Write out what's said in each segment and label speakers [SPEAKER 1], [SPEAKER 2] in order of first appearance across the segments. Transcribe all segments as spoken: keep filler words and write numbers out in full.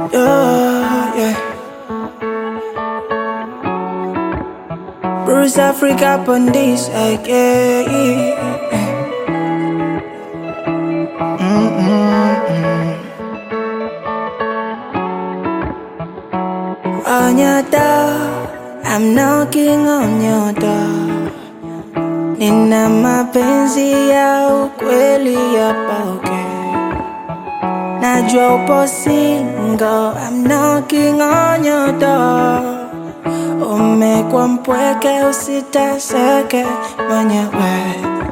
[SPEAKER 1] Yeah, yeah. Bruce Africa on this again. Mm-mm-mm. On your door, I'm knocking on your door. Nina mapenzi ya ukweli hapa, okay. Najua upo single, I'm knocking on your door. Umekuwa mpweke, usiteseke mwenyewe.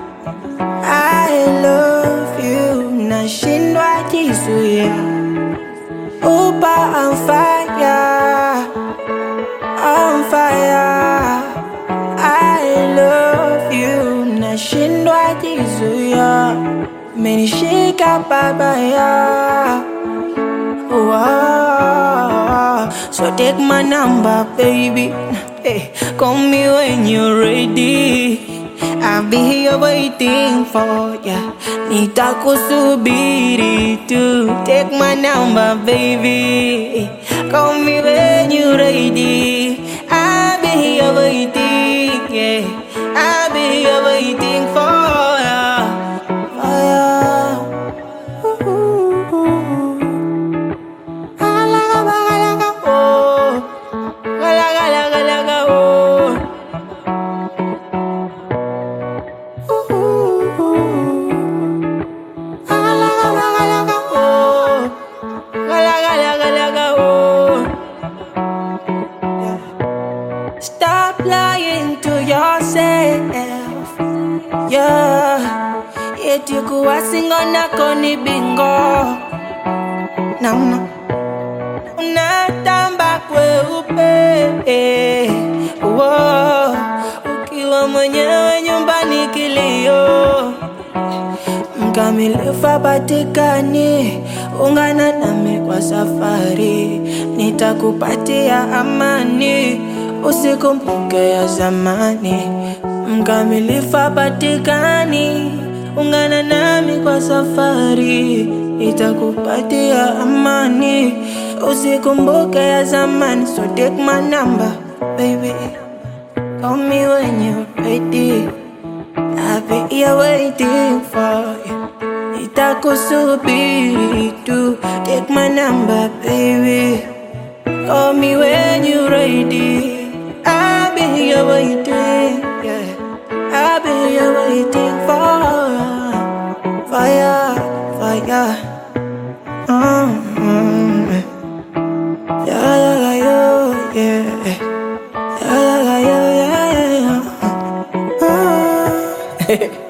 [SPEAKER 1] I love you, nashindwa jizuia. Upa on fire, on fire. I love you, nashindwa jizuia. Menishika babaya. Wow. So take my number, baby. Hey, call me when you're ready. I'll be here waiting for ya. Nitakusubiri tu. Take my number, baby. Call me when you're ready. I'll be here waiting, yeah. I'll be here waiting for ya. For ya. Stop lying to yourself, yeah. Yeti kuwa singo nako ni bingo. No, no. Unatamba kweupe, eh. Wow. Ukiwa mwenyewe nyumbani kilio. Mkamilifu hapatikani, ungana nami kwa safari. Nitakupatia amani, usikumbuke ya zamani. Mkamilifu hapatikani, ungana nami kwa safari. Nitakupatia amani, usikumbuke ya zamani. So take my number, baby. Call me when you're ready. I'll be here waiting for you. Nitakusubiri tu. Take my number, baby. Call me when you're ready. I'll be here waiting, yeah. I'll be here waiting for ya, for ya, for ya. Mm-hmm. Yeah, yeah, yeah, yeah. Yeah, yeah, yeah, yeah, yeah. Mm-hmm.